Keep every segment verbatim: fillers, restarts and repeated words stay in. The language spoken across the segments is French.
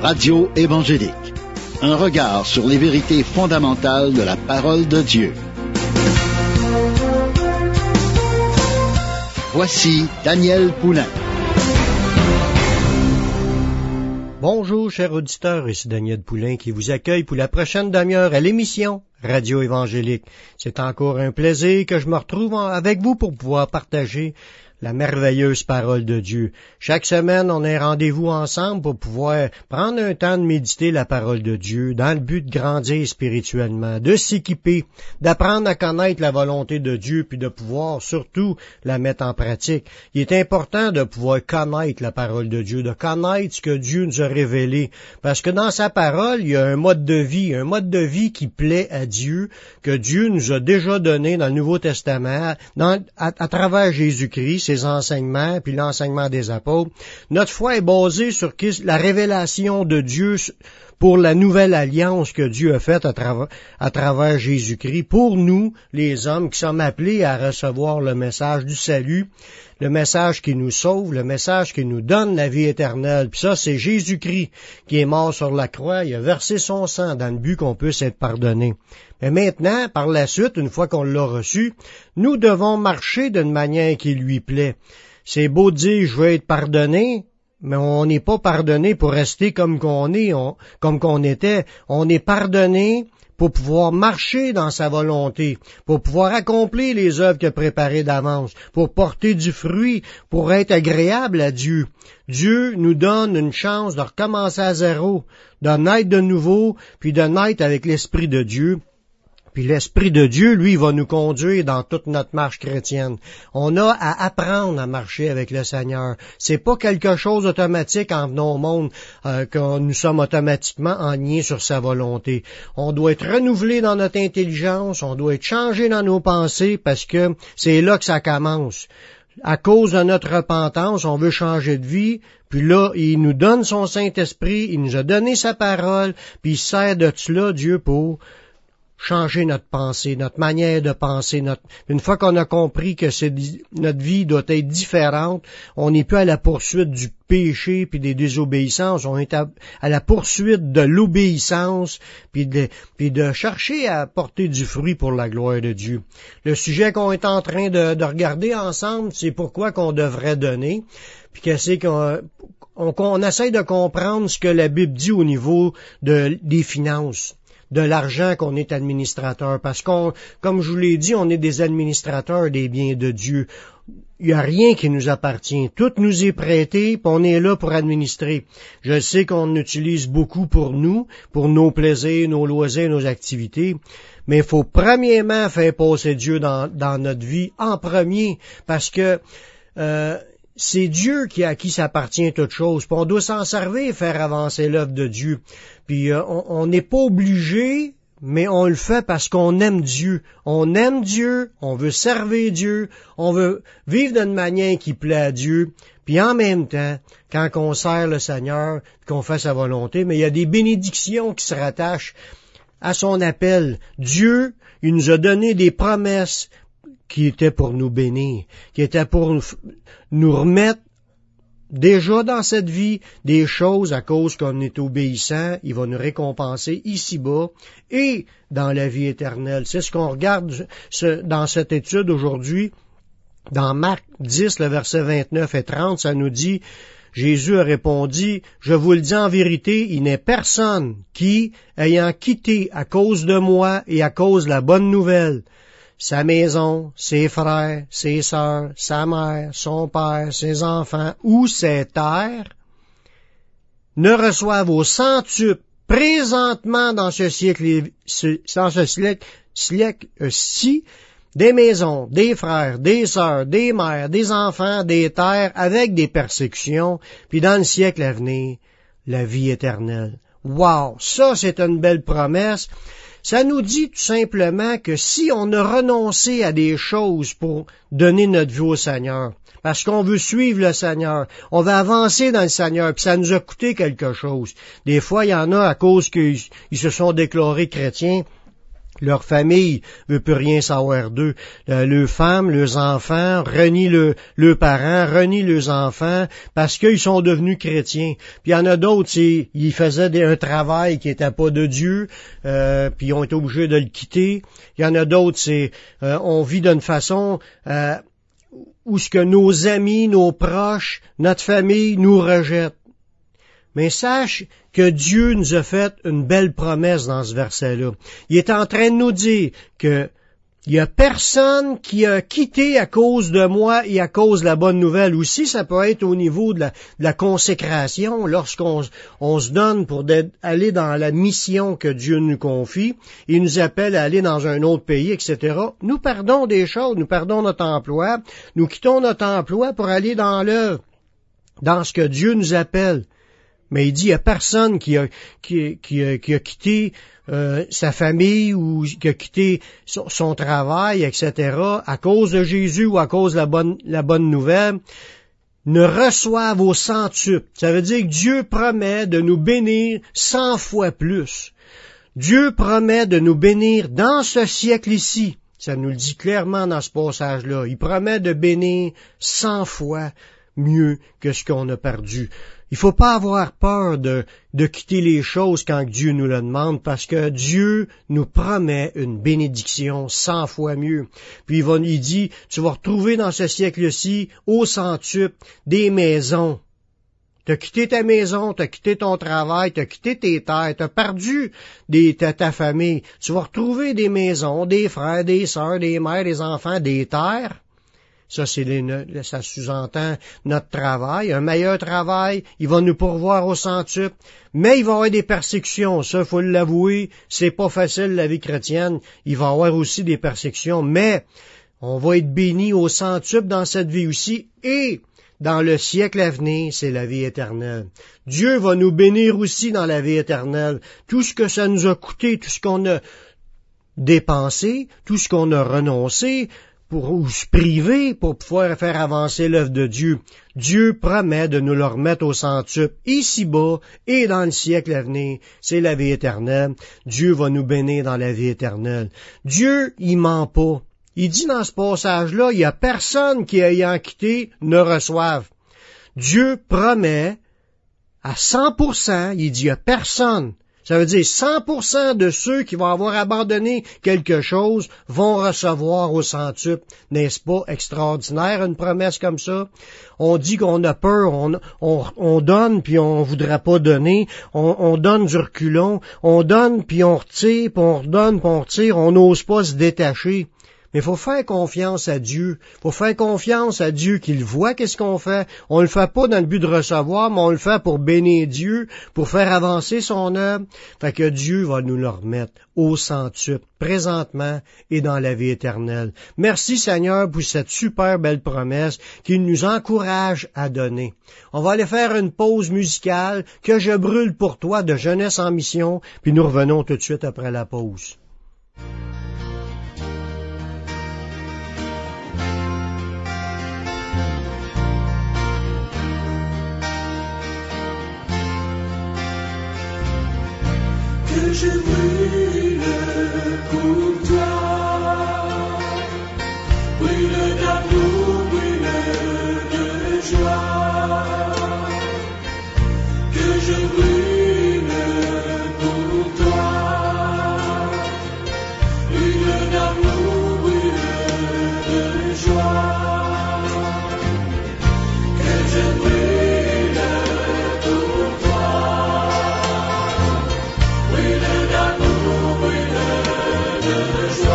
Radio évangélique. Un regard sur les vérités fondamentales de la parole de Dieu. Voici Daniel Poulain. Bonjour, chers auditeurs, ici Daniel Poulain qui vous accueille pour la prochaine demi-heure à l'émission Radio évangélique. C'est encore un plaisir que je me retrouve avec vous pour pouvoir partager la merveilleuse parole de Dieu. Chaque semaine, on a un rendez-vous ensemble pour pouvoir prendre un temps de méditer la parole de Dieu dans le but de grandir spirituellement, de s'équiper, d'apprendre à connaître la volonté de Dieu puis de pouvoir surtout la mettre en pratique. Il est important de pouvoir connaître la parole de Dieu, de connaître ce que Dieu nous a révélé, parce que dans sa parole, il y a un mode de vie, un mode de vie qui plaît à Dieu, que Dieu nous a déjà donné dans le Nouveau Testament, dans, à, à travers Jésus-Christ, ses enseignements, puis l'enseignement des apôtres. Notre foi est basée sur la révélation de Dieu pour la nouvelle alliance que Dieu a faite à, tra- à travers Jésus-Christ, pour nous, les hommes qui sommes appelés à recevoir le message du salut, le message qui nous sauve, le message qui nous donne la vie éternelle. Puis ça, c'est Jésus-Christ qui est mort sur la croix, il a versé son sang dans le but qu'on puisse être pardonné. Mais maintenant, par la suite, une fois qu'on l'a reçu, nous devons marcher d'une manière qui lui plaît. C'est beau de dire « je veux être pardonné », mais on n'est pas pardonné pour rester comme qu'on est, on, comme qu'on était. On est pardonné pour pouvoir marcher dans sa volonté, pour pouvoir accomplir les œuvres qu'il a préparées d'avance, pour porter du fruit, pour être agréable à Dieu. Dieu nous donne une chance de recommencer à zéro, de naître de nouveau, puis de naître avec l'Esprit de Dieu. Puis l'Esprit de Dieu, lui, va nous conduire dans toute notre marche chrétienne. On a à apprendre à marcher avec le Seigneur. C'est pas quelque chose d'automatique en venant au monde euh, que nous sommes automatiquement eniés sur sa volonté. On doit être renouvelé dans notre intelligence, on doit être changé dans nos pensées parce que c'est là que ça commence. À cause de notre repentance, on veut changer de vie, puis là, il nous donne son Saint-Esprit, il nous a donné sa parole, puis il sert de cela, Dieu, pour changer notre pensée, notre manière de penser. Notre... Une fois qu'on a compris que c'est... notre vie doit être différente, on n'est plus à la poursuite du péché puis des désobéissances, on est à, à la poursuite de l'obéissance puis de... puis de chercher à porter du fruit pour la gloire de Dieu. Le sujet qu'on est en train de, de regarder ensemble, c'est pourquoi qu'on devrait donner, puis qu'est-ce qu'on... On, on essaie de comprendre ce que la Bible dit au niveau de, des finances, de l'argent qu'on est administrateur, parce qu'on, comme je vous l'ai dit, on est des administrateurs des biens de Dieu. Il n'y a rien qui nous appartient. Tout nous est prêté, puis on est là pour administrer. Je sais qu'on utilise beaucoup pour nous, pour nos plaisirs, nos loisirs, nos activités, mais il faut premièrement faire passer Dieu dans, dans notre vie en premier, parce que euh, c'est Dieu qui à qui s'appartient toute chose. Puis on doit s'en servir et faire avancer l'œuvre de Dieu. Puis euh, on n'est pas obligé, mais on le fait parce qu'on aime Dieu. On aime Dieu, on veut servir Dieu, on veut vivre d'une manière qui plaît à Dieu. Puis en même temps, quand on sert le Seigneur, qu'on fait sa volonté, mais il y a des bénédictions qui se rattachent à son appel. Dieu, il nous a donné des promesses qui étaient pour nous bénir, qui étaient pour nous remettre déjà dans cette vie des choses à cause qu'on est obéissant. Il va nous récompenser ici-bas et dans la vie éternelle. C'est ce qu'on regarde ce, dans cette étude aujourd'hui. Dans Marc dix, le verset vingt-neuf et trente, ça nous dit, Jésus a répondu, « Je vous le dis en vérité, il n'est personne qui, ayant quitté à cause de moi et à cause de la bonne nouvelle, sa maison, ses frères, ses sœurs, sa mère, son père, ses enfants ou ses terres, ne reçoivent au centuple présentement dans ce siècle, dans ce siècle, siècle-ci, des maisons, des frères, des sœurs, des mères, des enfants, des terres, avec des persécutions, puis dans le siècle à venir, la vie éternelle. Wow! Ça, c'est une belle promesse. Ça nous dit tout simplement que si on a renoncé à des choses pour donner notre vie au Seigneur, parce qu'on veut suivre le Seigneur, on veut avancer dans le Seigneur, puis ça nous a coûté quelque chose. Des fois, il y en a à cause qu'ils se sont déclarés chrétiens, Leur famille veut plus rien savoir d'eux. Euh, leurs femmes, leurs enfants renient le, leurs parents, renient leurs enfants parce qu'ils sont devenus chrétiens. Puis il y en a d'autres, c'est, ils faisaient des, un travail qui n'était pas de Dieu, euh, puis ils ont été obligés de le quitter. Il y en a d'autres, c'est, euh, on vit d'une façon euh, où ce que nos amis, nos proches, notre famille nous rejettent. Mais sache que Dieu nous a fait une belle promesse dans ce verset-là. Il est en train de nous dire que il y a personne qui a quitté à cause de moi et à cause de la bonne nouvelle. Aussi, ça peut être au niveau de la, de la consécration, lorsqu'on on se donne pour aller dans la mission que Dieu nous confie, il nous appelle à aller dans un autre pays, et cetera. Nous perdons des choses, nous perdons notre emploi, nous quittons notre emploi pour aller dans l'œuvre, dans ce que Dieu nous appelle. Mais il dit, il n'y a personne qui a, qui, qui, a, qui a quitté euh, sa famille ou qui a quitté son, son travail, et cetera, à cause de Jésus ou à cause de la bonne, la bonne nouvelle, ne reçoivent au centuple. Ça veut dire que Dieu promet de nous bénir cent fois plus. Dieu promet de nous bénir dans ce siècle-ci. Ça nous le dit clairement dans ce passage-là. Il promet de bénir cent fois mieux que ce qu'on a perdu. Il faut pas avoir peur de, de quitter les choses quand Dieu nous le demande, parce que Dieu nous promet une bénédiction cent fois mieux. Puis il, va, il dit, tu vas retrouver dans ce siècle-ci, au centuple, des maisons. T'as quitté ta maison, t'as quitté ton travail, t'as quitté tes terres, t'as perdu des, ta, ta famille. Tu vas retrouver des maisons, des frères, des sœurs, des mères, des enfants, des terres. Ça, c'est les, ça sous-entend notre travail, un meilleur travail, il va nous pourvoir au centuple, mais il va y avoir des persécutions, ça, il faut l'avouer, c'est pas facile la vie chrétienne, il va y avoir aussi des persécutions, mais on va être béni au centuple dans cette vie aussi, et dans le siècle à venir, c'est la vie éternelle. Dieu va nous bénir aussi dans la vie éternelle. Tout ce que ça nous a coûté, tout ce qu'on a dépensé, tout ce qu'on a renoncé, pour ou se priver pour pouvoir faire avancer l'œuvre de Dieu. Dieu promet de nous le remettre au centuple, ici-bas et dans le siècle à venir. C'est la vie éternelle. Dieu va nous bénir dans la vie éternelle. Dieu, il ment pas. Il dit dans ce passage-là, il y a personne qui ayant quitté ne reçoive. Dieu promet à cent pour cent, il dit il y a personne. Ça veut dire cent pour cent de ceux qui vont avoir abandonné quelque chose vont recevoir au centuple. N'est-ce pas extraordinaire, une promesse comme ça? On dit qu'on a peur, on, on, on donne puis on voudra pas donner, on, on donne du reculon, on donne puis on retire, puis on redonne puis on retire, on n'ose pas se détacher. Mais il faut faire confiance à Dieu. Il faut faire confiance à Dieu qu'il voit qu'est-ce qu'on fait. On le fait pas dans le but de recevoir, mais on le fait pour bénir Dieu, pour faire avancer son œuvre. Fait que Dieu va nous le remettre au centuple, présentement et dans la vie éternelle. Merci Seigneur pour cette super belle promesse qui nous encourage à donner. On va aller faire une pause musicale que je brûle pour toi de Jeunesse en mission, puis nous revenons tout de suite après la pause. Que je brûle pour toi, brûle d'amour, brûle de joie, que je brûle pour toi, brûle d'amour, brûle de joie, que je brûle. Brûle d'amour, brûle de joie.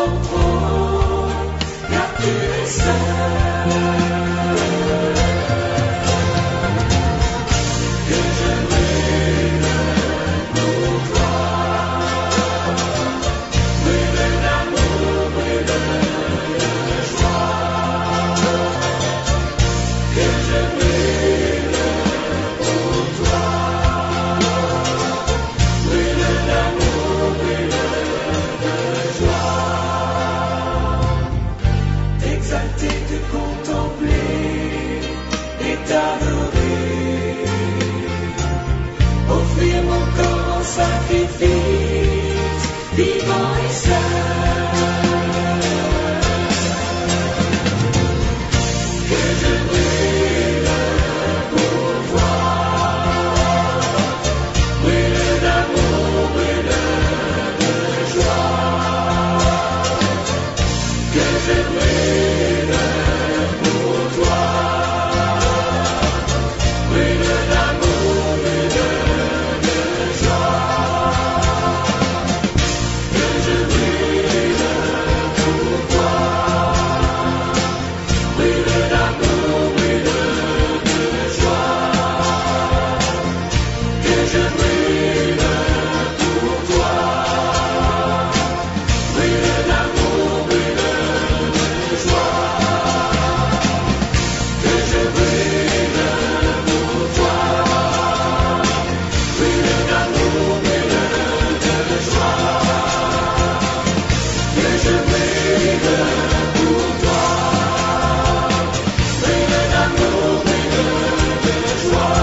ton trône, car tu es saint. Que je brûle pour toi, brûle d'amour, brûle de joie. Que je brûle pour toi, brûle d'amour, brûle de joie. T'exalter, te contempler et t'adorer, offrir mon corps en sacrifice vivant et saint. Que je brûle pour toi, brûle d'amour, brûle de joie. Que je brûle pour toi, brûle d'amour, brûle de joie. Que je brûle pour toi, brûle d'amour, brûle de joie. Que je brûle pour toi, brûle d'amour, brûle de joie. Que je brûle pour toi, brûle d'amour, brûle de joie. Que je brûle pour toi, brûle d'amour, brûle de joie.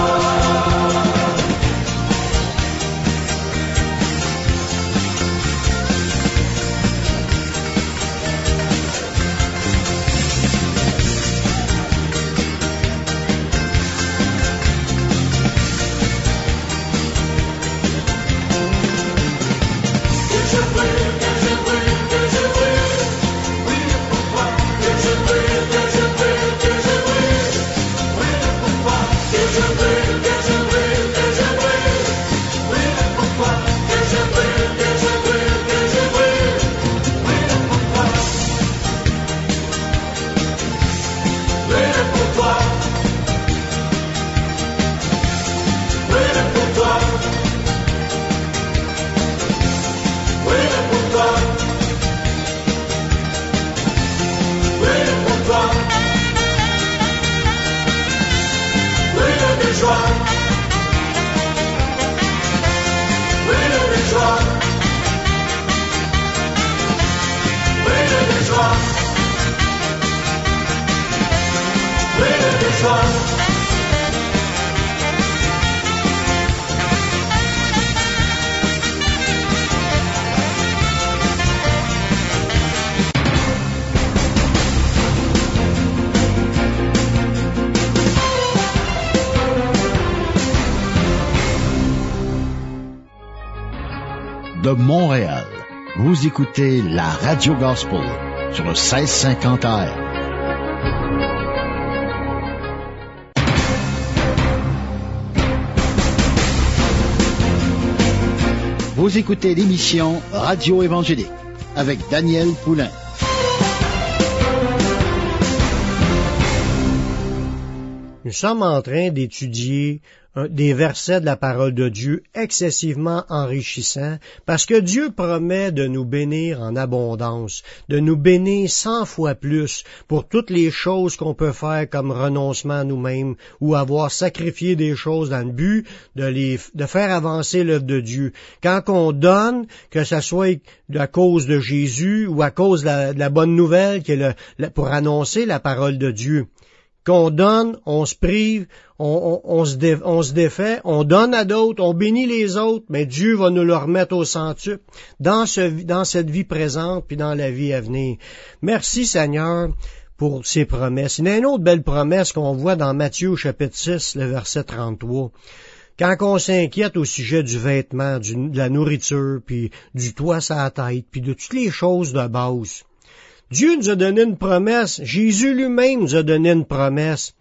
Que je brûle, que je brûle, que je brûle, brûle pour toi. Que je brûle, que je brûle, que je brûle, brûle pour toi. Que je brûle, que je brûle, que je brûle, brûle pour toi. Que je brûle, que je brûle, que je brûle, brûle pour toi. Brûle pour toi. Brûle pour toi. Brûle pour toi, brûle pour toi, brûle de joie, brûle de joie, brûle de joie, brûle de joie. De Montréal, vous écoutez la Radio Gospel sur le seize cinquante A M. Vous écoutez l'émission Radio Évangélique avec Daniel Poulain. Nous sommes en train d'étudier un- des versets de la parole de Dieu excessivement enrichissants parce que Dieu promet de nous bénir en abondance, de nous bénir cent fois plus pour toutes les choses qu'on peut faire comme renoncement à nous-mêmes ou avoir sacrifié des choses dans le but de les, de faire avancer l'œuvre de Dieu. Quand on donne, que ce soit à cause de Jésus ou à cause de la, de la bonne nouvelle qui est le, le- pour annoncer la parole de Dieu. Qu'on donne, on se prive, on, on, on, se dé, on se défait, on donne à d'autres, on bénit les autres, mais Dieu va nous le remettre au centuple dans, ce, dans cette vie présente puis dans la vie à venir. Merci Seigneur pour ces promesses. Il y a une autre belle promesse qu'on voit dans Matthieu au chapitre six, le verset trente-trois. Quand on s'inquiète au sujet du vêtement, du, de la nourriture, puis du toit sur la tête, puis de toutes les choses de base, Dieu nous a donné une promesse. Jésus lui-même nous a donné une promesse.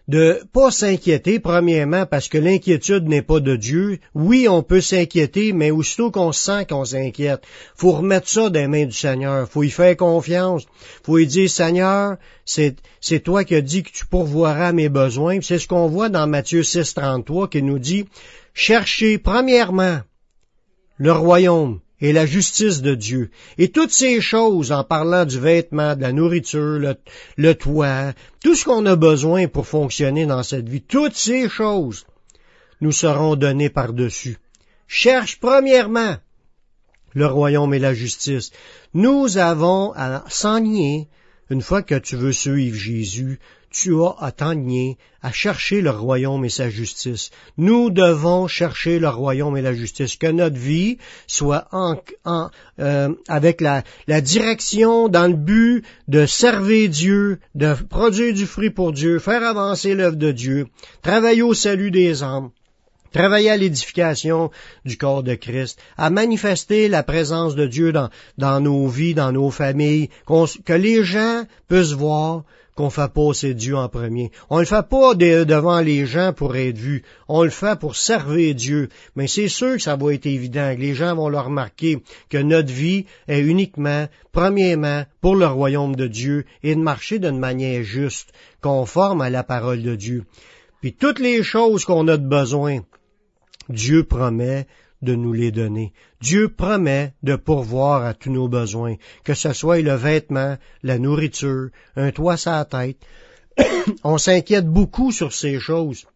de pas s'inquiéter, premièrement, parce que l'inquiétude n'est pas de Dieu. Oui, on peut s'inquiéter, mais aussitôt qu'on sent qu'on s'inquiète, faut remettre ça dans les mains du Seigneur. Faut y faire confiance. Faut lui dire, Seigneur, c'est, c'est toi qui as dit que tu pourvoiras mes besoins. Puis c'est ce qu'on voit dans Matthieu six, trente-trois, qui nous dit, cherchez premièrement le royaume et la justice de Dieu. Et toutes ces choses, en parlant du vêtement, de la nourriture, le, le toit, tout ce qu'on a besoin pour fonctionner dans cette vie, toutes ces choses nous seront données par-dessus. Cherche premièrement le royaume et la justice. Nous avons à s'enligner, une fois que tu veux suivre Jésus, tu as à t'enligner, à chercher le royaume et sa justice. Nous devons chercher le royaume et la justice, que notre vie soit en, en, euh, avec la, la direction dans le but de servir Dieu, de produire du fruit pour Dieu, faire avancer l'œuvre de Dieu, travailler au salut des âmes, travailler à l'édification du corps de Christ, à manifester la présence de Dieu dans, dans nos vies, dans nos familles, qu'on, que les gens puissent voir qu'on fait passer Dieu en premier. On le fait pas de, devant les gens pour être vu. On le fait pour servir Dieu. Mais c'est sûr que ça va être évident, que les gens vont le remarquer, que notre vie est uniquement, premièrement, pour le royaume de Dieu et de marcher d'une manière juste, conforme à la parole de Dieu. Puis toutes les choses qu'on a de besoin, Dieu promet de nous les donner. Dieu promet de pourvoir à tous nos besoins, que ce soit le vêtement, la nourriture, un toit sur la tête. On s'inquiète beaucoup sur ces choses.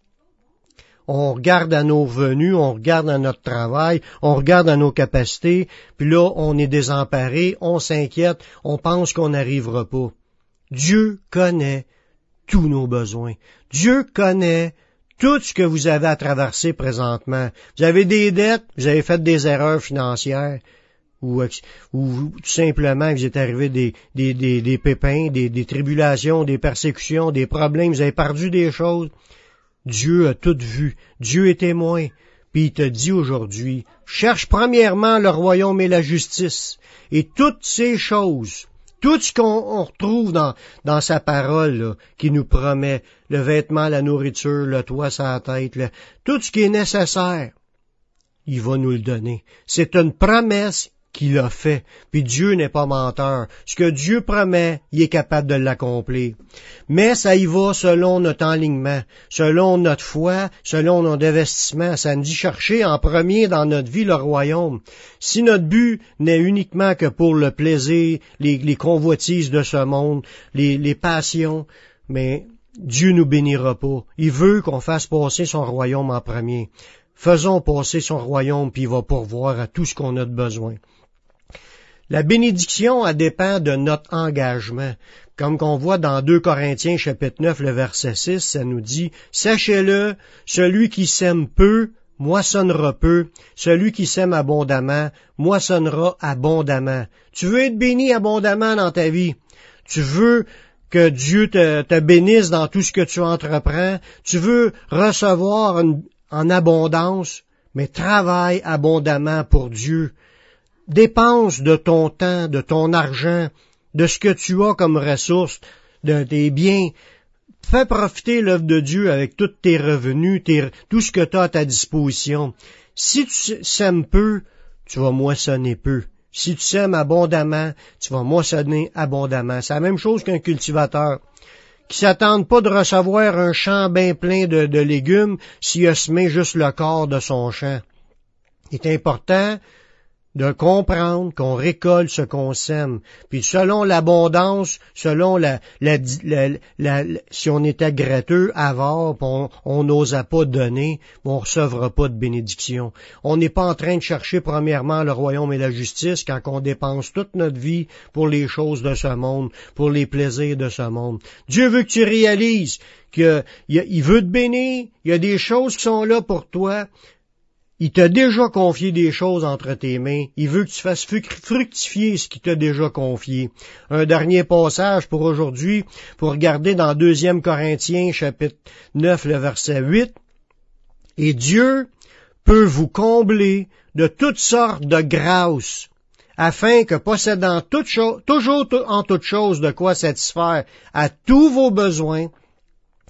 On regarde à nos revenus, on regarde à notre travail, on regarde à nos capacités, puis là, on est désemparé, on s'inquiète, on pense qu'on n'arrivera pas. Dieu connaît tous nos besoins. Dieu connaît tout ce que vous avez à traverser présentement. Vous avez des dettes, vous avez fait des erreurs financières, ou, ou tout simplement vous êtes arrivé des, des, des, des pépins, des, des tribulations, des persécutions, des problèmes, vous avez perdu des choses. Dieu a tout vu. Dieu est témoin. Puis il te dit aujourd'hui, cherche premièrement le royaume et la justice. Et toutes ces choses, tout ce qu'on retrouve dans, dans sa parole, là, qui nous promet, le vêtement, la nourriture, le toit sur la tête, le, tout ce qui est nécessaire, il va nous le donner. C'est une promesse qu'il a fait. Puis Dieu n'est pas menteur. Ce que Dieu promet, il est capable de l'accomplir. Mais ça y va selon notre enlignement, selon notre foi, selon notre investissement. Ça nous dit chercher en premier dans notre vie le royaume. Si notre but n'est uniquement que pour le plaisir, les, les convoitises de ce monde, les, les passions, mais Dieu nous bénira pas. Il veut qu'on fasse passer son royaume en premier. Faisons passer son royaume, puis il va pourvoir à tout ce qu'on a de besoin. La bénédiction, elle dépend de notre engagement. Comme qu'on voit dans deux Corinthiens, chapitre neuf, le verset six, ça nous dit, « Sachez-le, celui qui sème peu, moissonnera peu. Celui qui sème abondamment, moissonnera abondamment. » Tu veux être béni abondamment dans ta vie. Tu veux que Dieu te, te bénisse dans tout ce que tu entreprends. Tu veux recevoir une, en abondance, mais travaille abondamment pour Dieu. Dépense de ton temps, de ton argent, de ce que tu as comme ressources, de tes biens. Fais profiter l'œuvre de Dieu avec tous tes revenus, tes, tout ce que tu as à ta disposition. Si tu sèmes peu, tu vas moissonner peu. Si tu sèmes abondamment, tu vas moissonner abondamment. C'est la même chose qu'un cultivateur qui s'attend pas de recevoir un champ bien plein de, de légumes s'il a semé juste le quart de son champ. Il est important de comprendre qu'on récolte ce qu'on sème. Puis selon l'abondance, selon la, la, la, la, la si on était gratteux, avare, on n'osait pas donner, on ne recevra pas de bénédiction. On n'est pas en train de chercher premièrement le royaume et la justice quand on dépense toute notre vie pour les choses de ce monde, pour les plaisirs de ce monde. Dieu veut que tu réalises qu'il veut te bénir, il y a des choses qui sont là pour toi. Il t'a déjà confié des choses entre tes mains. Il veut que tu fasses fructifier ce qu'il t'a déjà confié. Un dernier passage pour aujourd'hui, pour regarder dans deuxième Corinthiens, chapitre neuf, le verset huit. « Et Dieu peut vous combler de toutes sortes de grâces, afin que, possédant toute chose, toujours en toutes choses de quoi satisfaire à tous vos besoins,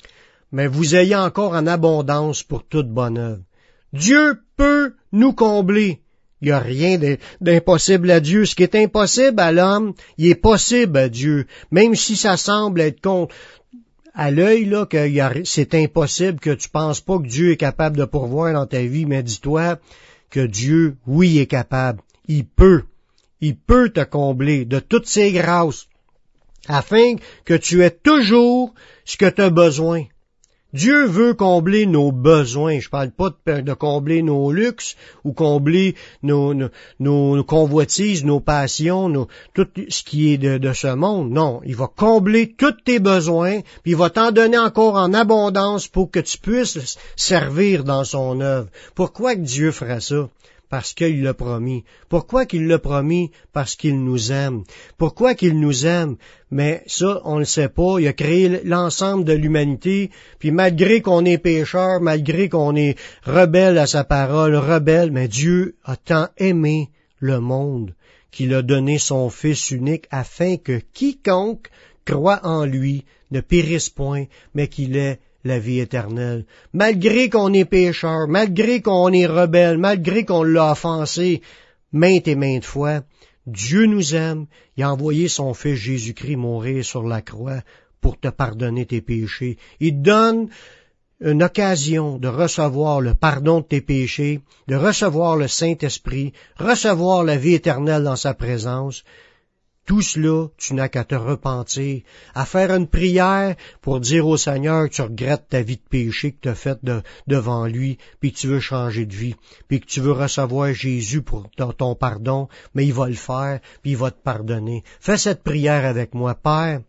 mais vous ayez encore en abondance pour toute bonne œuvre. Dieu peut nous combler. Il n'y a rien d'impossible à Dieu. Ce qui est impossible à l'homme, il est possible à Dieu. Même si ça semble être contre, à l'œil, là, que c'est impossible, que tu penses pas que Dieu est capable de pourvoir dans ta vie, mais dis-toi que Dieu, oui, est capable. Il peut. Il peut te combler de toutes ses grâces, afin que tu aies toujours ce que tu as besoin. Dieu veut combler nos besoins. Je parle pas de, de combler nos luxes ou combler nos, nos, nos convoitises, nos passions, nos, tout ce qui est de, de ce monde. Non, il va combler tous tes besoins, puis il va t'en donner encore en abondance pour que tu puisses servir dans son œuvre. Pourquoi que Dieu ferait ça? Parce qu'il l'a promis. Pourquoi qu'il l'a promis? Parce qu'il nous aime. Pourquoi qu'il nous aime? Mais ça, on ne le sait pas. Il a créé l'ensemble de l'humanité, puis malgré qu'on est pécheur, malgré qu'on est rebelle à sa parole, rebelle, mais Dieu a tant aimé le monde qu'il a donné son Fils unique afin que quiconque croit en lui ne périsse point, mais qu'il ait la vie éternelle. Malgré qu'on est pécheur, malgré qu'on est rebelle, malgré qu'on l'a offensé maintes et maintes fois, Dieu nous aime. Il a envoyé son Fils Jésus-Christ mourir sur la croix pour te pardonner tes péchés. Il donne une occasion de recevoir le pardon de tes péchés, de recevoir le Saint-Esprit, recevoir la vie éternelle dans sa présence. Tout cela, tu n'as qu'à te repentir, à faire une prière pour dire au Seigneur que tu regrettes ta vie de péché que tu as faite de, devant lui, puis que tu veux changer de vie, puis que tu veux recevoir Jésus pour ton, ton pardon, mais il va le faire, puis il va te pardonner. Fais cette prière avec moi. Père,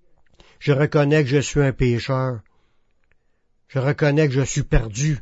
je reconnais que je suis un pécheur. Je reconnais que je suis perdu.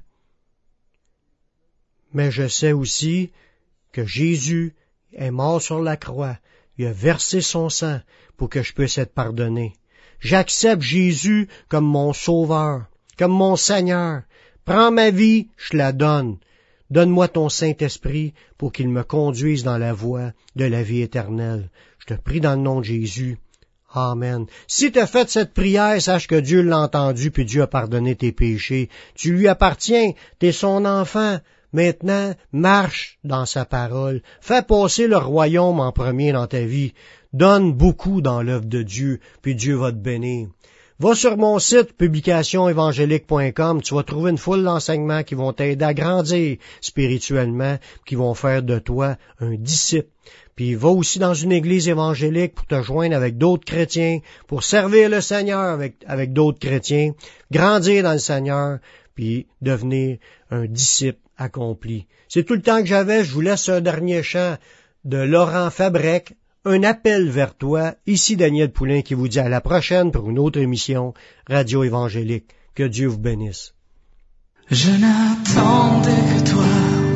Mais je sais aussi que Jésus est mort sur la croix. Il a versé son sang pour que je puisse être pardonné. J'accepte Jésus comme mon sauveur, comme mon Seigneur. Prends ma vie, je la donne. Donne-moi ton Saint-Esprit pour qu'il me conduise dans la voie de la vie éternelle. Je te prie dans le nom de Jésus. Amen. Si tu as fait cette prière, sache que Dieu l'a entendu puis Dieu a pardonné tes péchés. Tu lui appartiens, tu es son enfant. Maintenant, marche dans sa parole. Fais passer le royaume en premier dans ta vie. Donne beaucoup dans l'œuvre de Dieu, puis Dieu va te bénir. Va sur mon site publication évangélique point com, tu vas trouver une foule d'enseignements qui vont t'aider à grandir spirituellement, qui vont faire de toi un disciple. Puis va aussi dans une église évangélique pour te joindre avec d'autres chrétiens, pour servir le Seigneur avec, avec d'autres chrétiens, grandir dans le Seigneur, puis devenir un disciple accompli. C'est tout le temps que j'avais. Je vous laisse un dernier chant de Laurent Fabrec, un appel vers toi. Ici Daniel Poulain qui vous dit à la prochaine pour une autre émission Radio Évangélique. Que Dieu vous bénisse. Je n'attendais que toi,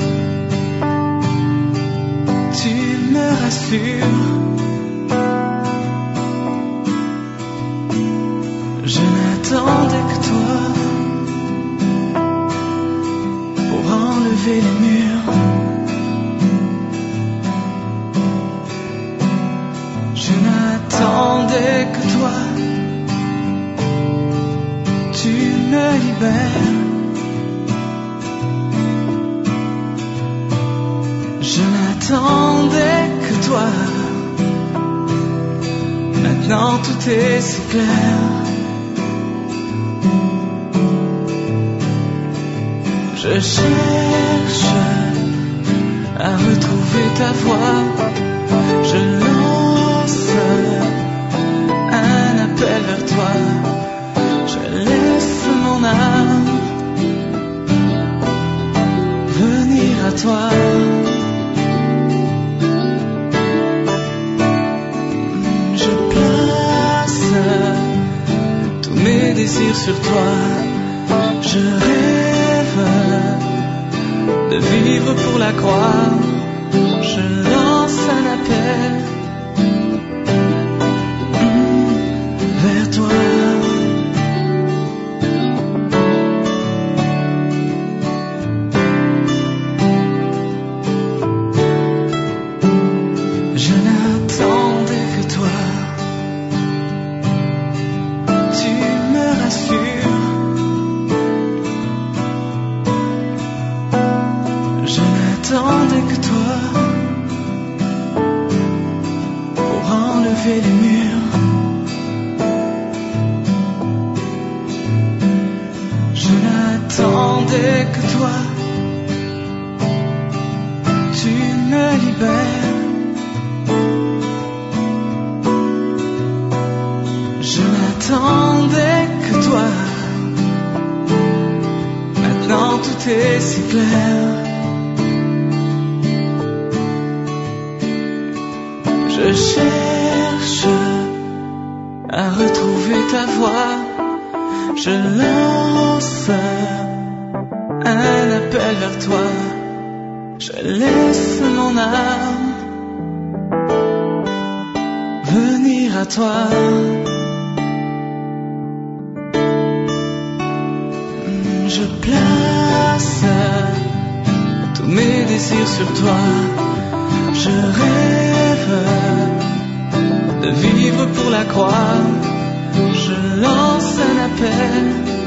tu me rassures. Je n'attendais que toi pour enlever les murs. Je n'attendais que toi, tu me libères. Je n'attendais que toi, maintenant tout est si clair. Je cherche à retrouver ta voix. Je lance un appel vers toi. Je laisse mon âme venir à toi. Je place tous mes désirs sur toi. Je rêve de vivre pour la croix. Je lance un appel mm, vers toi. Je n'attendais que toi, tu me rassures. gravés les murs. Je n'attendais que toi. Tu me libères. Je n'attendais que toi. Maintenant tout est si clair. Je cherche à retrouver ta voix. Je lance un appel vers toi. Je laisse mon âme venir à toi. Je place tous mes désirs sur toi. Je rêve de vivre pour la croix. Je lance un appel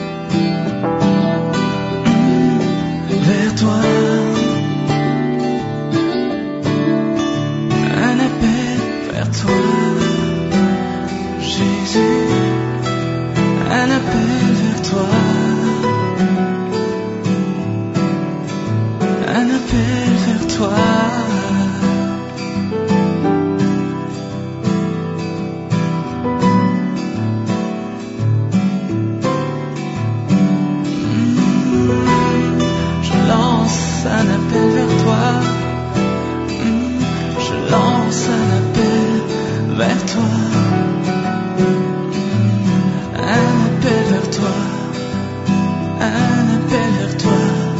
vers toi. Un appel vers toi, Jésus. Un appel vers toi. Un appel vers toi. Je lance un appel vers toi. Je lance un appel vers toi. Un appel vers toi. Un appel vers toi.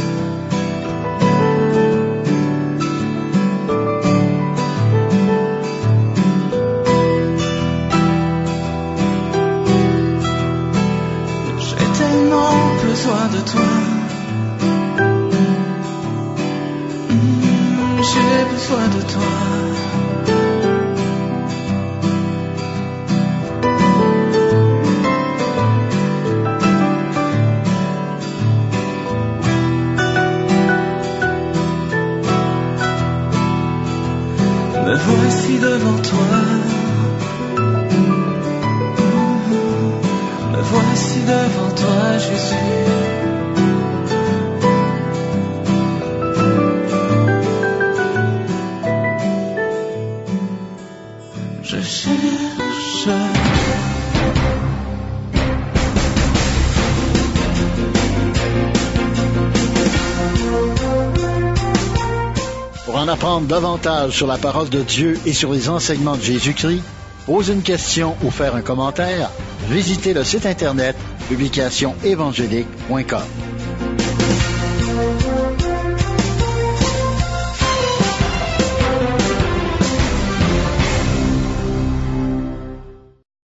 Besoin de toi. Mmh, j'ai besoin de toi. Me voici devant toi. Me voici devant toi, Jésus. Je cherche. Pour en apprendre davantage sur la parole de Dieu et sur les enseignements de Jésus-Christ, poser une question ou faire un commentaire, visitez le site internet publication évangélique point com.